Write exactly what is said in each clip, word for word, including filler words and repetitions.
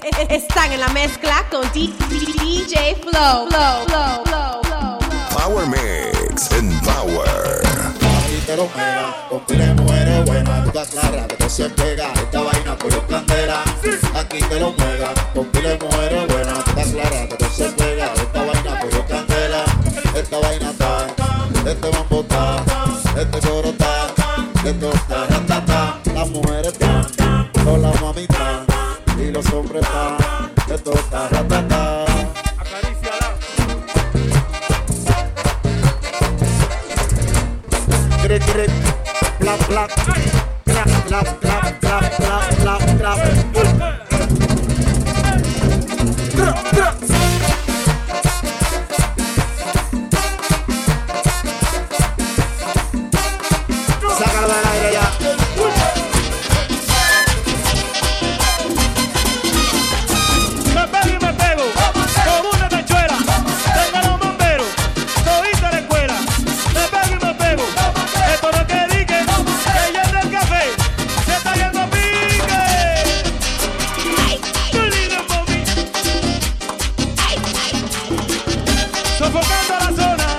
Están en la mezcla con D J Flow. Flow, flow, flow, flow. Power Mix en Power. Aquí te lo pega, con pile mujeres buenas, tú estás clara que te se pega. Esta vaina por el candela. Aquí te lo pega, con pile mujeres buenas, tú estás clara que te se pega. Esta vaina por el candela. Esta vaina está, este mambo está, este coro está, esto está, ratata. Las mujeres están, todas las mamitas y los hombres están, esto está, ratata. Grip, grip, clap, clap, clap, clap, clap, clap, clap, clap, clap. Sácalo del aire ya. Me pego y me pego como una tachuela. Tengo los bomberos, todita la escuela. Me pego y me pego. Esto no que dique, que ya del café se está yendo a pique. Qué lindo mami. Sofocando la zona.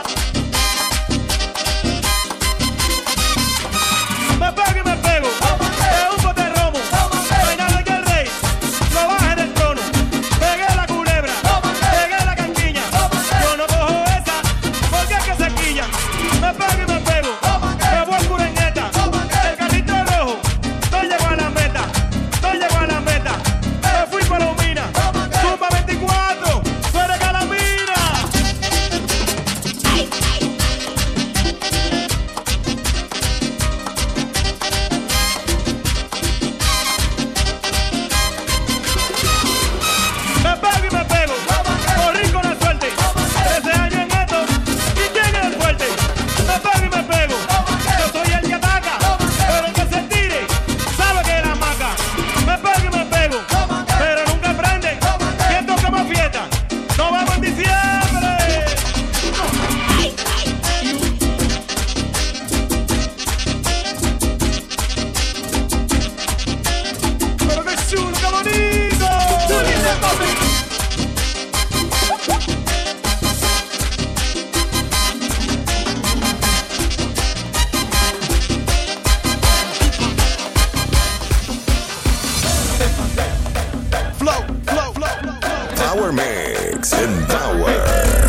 Me pego y me pego de un bote de romo. Bailando que el rey no baje del trono. Pegué la culebra, pegué la canquiña. Yo no cojo esa porque es que se quilla. Me pego y me pego, me voy cureñeta. El carrito rojo, no llego a la meta, no llego a la meta. Me fui por la mina, zumba veinticuatro, tú eres calamina. Me pego y me pego, corrí con la suerte. Trece años en esto, ¿y quién es el fuerte? Me pego y me pego, yo soy el que ataca, pero el que se tire, sabe que es la maca. Me pego y me pego, pero nunca prende. ¿Quién toca más fiesta? Nos vamos en diciembre. Pero qué chulo, qué bonito. Flow, flow, flow. Power Mix en Power.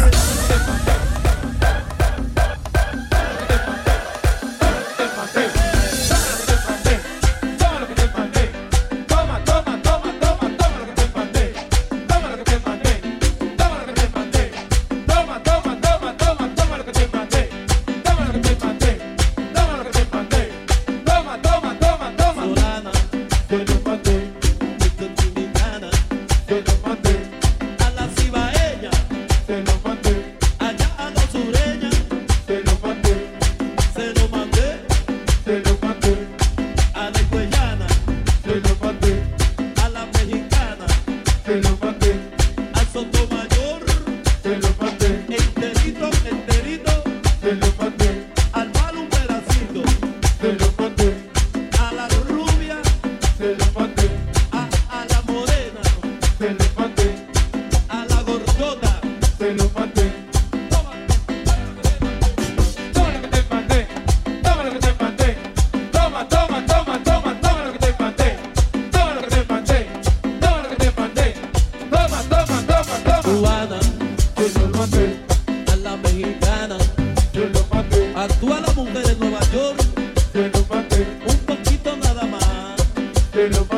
Toma, toma, toma, toma, toma lo que te mandé. Toma lo que te mandé. Toma lo que te mandé. Toma, toma, toma, toma, toma lo que te mandé. Toma lo que te mandé. Toma lo que te mandé. Toma, toma, toma, toma. Solana, te lo mandé, Mister Dominicana, Te lo mandé, a la cibaeña, te lo mandé, allá a los sureñas, te lo mandé, se lo mandé, te lo mandé, a la higüeyana, te lo mandé, a la mexicana, te lo mandé, al Sotomayor, te lo mandé, enterito, enterito, te lo mandé, al malo un pedacito, te lo mandé, a la rubia, te lo mandé, a, a la morena, te lo mandé, a la gordota. te lo mandé. Toma. Toma lo que te mandé, toma lo que te mandé, toma, toma, toma, toma, toma lo que te mandé, toma lo que te mandé, toma lo que te mandé, toma, toma, toma, toma, Cubana, te lo mandé, a la mexicana, te lo mandé, a todas las mujeres de Nueva York, te lo mandé, un poquito nada más. te lo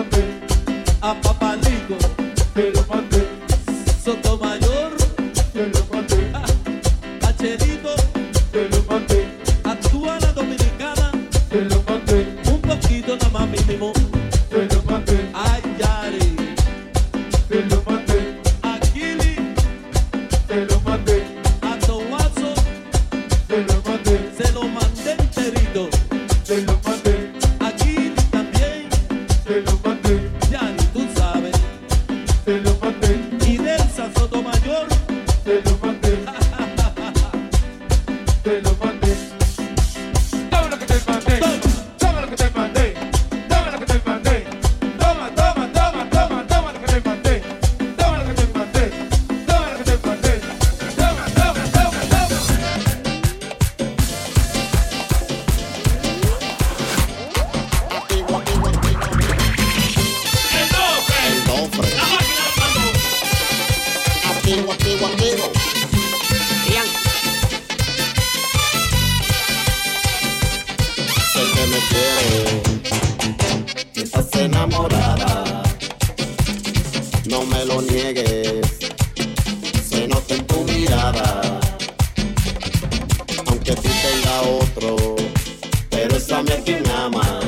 niegues, se nota en tu mirada. Aunque tú tengas otro, pero es a mí a quien amas.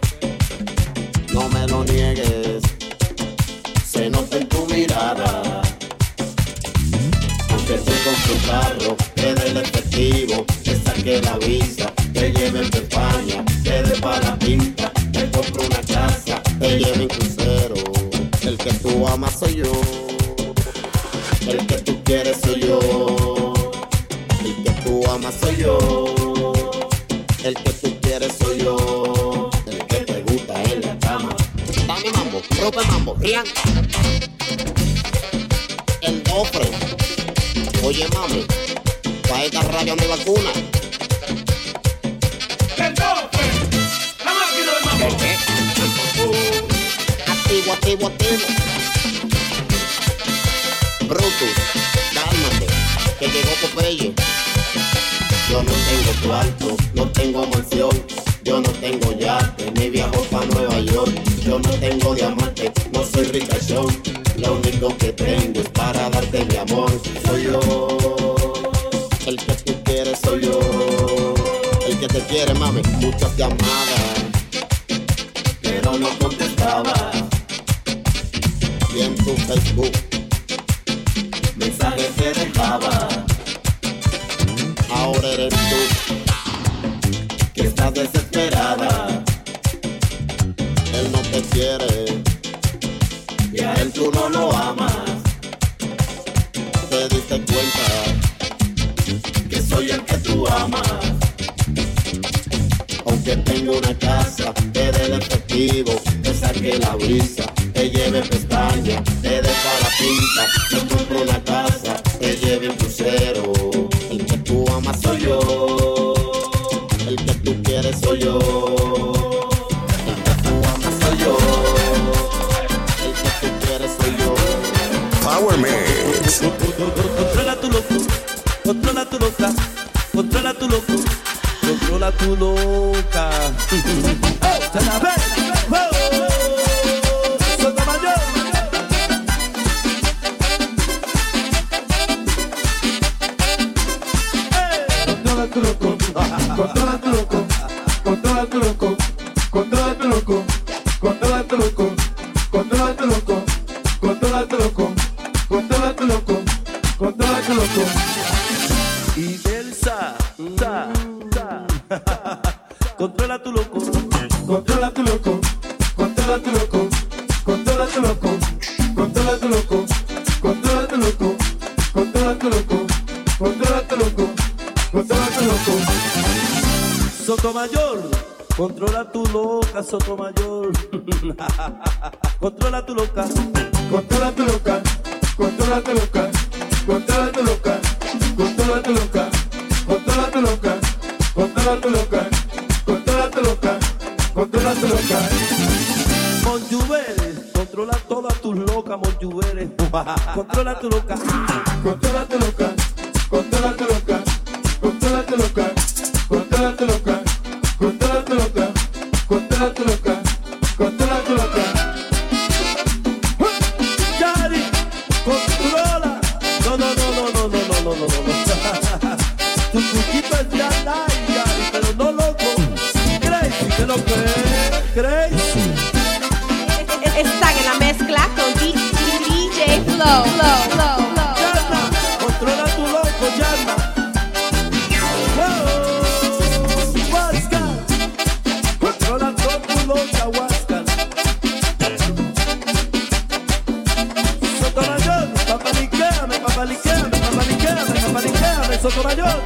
No me lo niegues, se nota en tu mirada. Aunque tú con tu carro, te dé el efectivo, te saque la visa, te lleve en España, te dé para la pinta, te compro una casa, te lleve en crucero. El que tú amas soy yo, el que tú quieres soy yo, el que tú amas soy yo, el que tú quieres soy yo, el que te gusta en la cama. Dame mambo, rope mambo, Rian. El Dofre. Oye mami, pa' esta radio no hay vacuna. El Dofre, la máquina del mambo. Activo, activo, activo. Brutus, cálmate, que llegó Popeye. Yo no tengo cuarto, no tengo mansión, yo no tengo yate, ni viajo pa' Nueva York. Yo no tengo diamante, no soy ricachón. Lo único que tengo es para darte mi amor. Soy yo, el que tú quieres soy yo, el que te quiere, mami. Muchas llamadas, pero no contestaba. Y en tu Facebook mensajes que dejaba. Ahora eres tú que estás desesperada. Él no te quiere y a él tú no lo amas. Te diste cuenta que soy el que tú amas. Aunque tengo una casa, te dé el efectivo, te saque la brisa, te lleve pestaña, te dé para la pinta, te compro una casa, te lleve un crucero. El que tú amas soy yo, el que tú quieres soy yo, el que tú amas soy yo, el que tú quieres soy yo. Power Mix. Controla tu loco, controla tu loca, controla tu loco, controla tu loca. Se la ve, Sotomayor. Controla tu loco, controla tu loco, controla tu loco, controla tu loco, controla tu loco, controla tu loco, controla tu loco, controla tu loco, controla tu loco. Y Belsa, sa, sa. Controla tu loco, controla tu loco, controla tu loco, controla tu loco, controla tu loco, controla tu loco, controla tu loco, controla tu loco, controla tu loco. Sotomayor, controla tu loca, Sotomayor. Controla tu loca, controla tu loca, controla tu loca, controla tu loca, controla tu loca, controla tu loca, controla tu loca, controla tu loca, controla tu loca. Monjuveres, controla todas tus locas, Monjuveres. Controla tu loca, controla tu loca, controla tu loca, controla tu loca, controla tu loca, controla tu loca, controla tu loca, controla tu loca. Yari, controla. No, no, no, no, no, no, no, no, no, no. Tu truquito es ya live, Yari, pero no loco. Crazy, que lo crees, crazy. Están en la mezcla con D J Flow, Flow, Flow, Flow. Yarna, controla tu loco, Yarna. Wow, Huasca, controla todo tu loca, Huasca. Sotomayor, papaliqueame, papaliqueame, papaliqueame, papaliqueame, Sotomayor.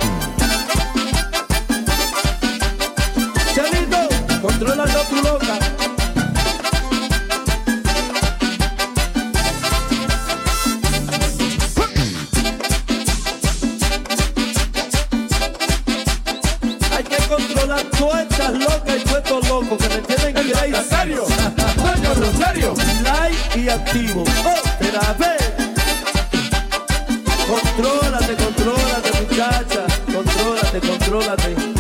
Chelito, controla todo tu loca. Controlar todas estas locas y todos estos locos que me tienen que ir ahí. ¿En serio? ¿En serio? Live y activo. Oh, pero a ver. Contrólate, contrólate, muchacha. Contrólate, contrólate.